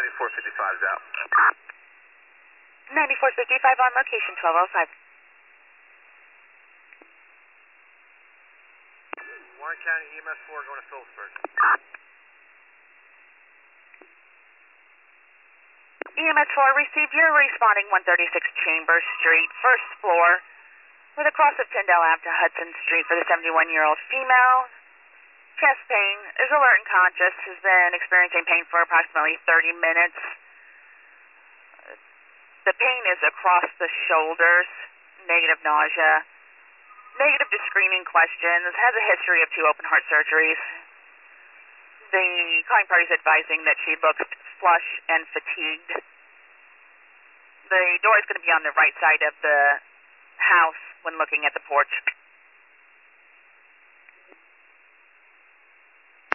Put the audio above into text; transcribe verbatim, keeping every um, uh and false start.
ninety-four fifty-five is out. ninety-four fifty-five on location, twelve oh five. Warren County E M S four going to Phillipsburg. E M S four received. You're responding one thirty-six Chambers Street, first floor, with a cross of Tyndale Ave to Hudson Street for the seventy-one-year-old female. Chest pain, is alert and conscious, has been experiencing pain for approximately thirty minutes. The pain is across the shoulders, negative nausea, negative to screening questions, has a history of two open heart surgeries. The calling party is advising that she looks flush and fatigued. The door is going to be on the right side of the house when looking at the porch.